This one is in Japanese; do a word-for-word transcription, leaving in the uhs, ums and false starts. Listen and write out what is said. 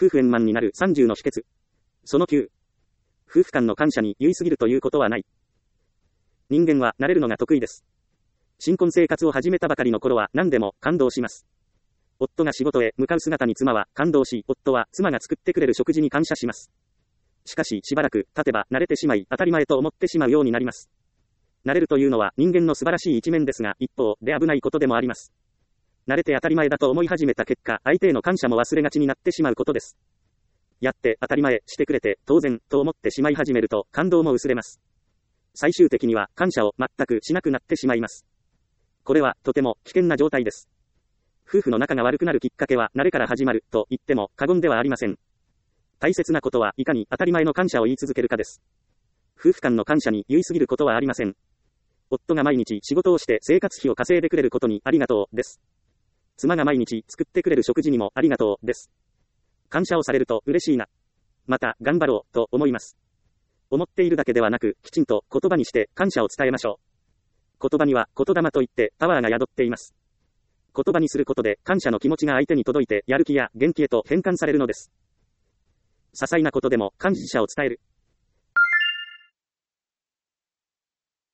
夫婦円満になるさんじゅうの秘訣。そのきゅう。夫婦間の感謝に優位すぎるということはない。人間は慣れるのが得意です。新婚生活を始めたばかりの頃は何でも感動します。夫が仕事へ向かう姿に妻は感動し、夫は妻が作ってくれる食事に感謝します。しかししばらく経てば慣れてしまい当たり前と思ってしまうようになります。慣れるというのは人間の素晴らしい一面ですが、一方で危ないことでもあります。慣れて当たり前だと思い始めた結果、相手への感謝も忘れがちになってしまうことです。やって当たり前、してくれて当然と思ってしまい始めると感動も薄れます。最終的には感謝を全くしなくなってしまいます。これはとても危険な状態です。夫婦の仲が悪くなるきっかけは慣れから始まると言っても過言ではありません。大切なことはいかに当たり前の感謝を言い続けるかです。夫婦間の感謝に優位すぎることはありません。夫が毎日仕事をして生活費を稼いでくれることにありがとうです。妻が毎日作ってくれる食事にもありがとうです。感謝をされると嬉しいな。また頑張ろうと思います。思っているだけではなく、きちんと言葉にして感謝を伝えましょう。言葉には言霊といってパワーが宿っています。言葉にすることで感謝の気持ちが相手に届いてやる気や元気へと変換されるのです。些細なことでも感謝を伝える。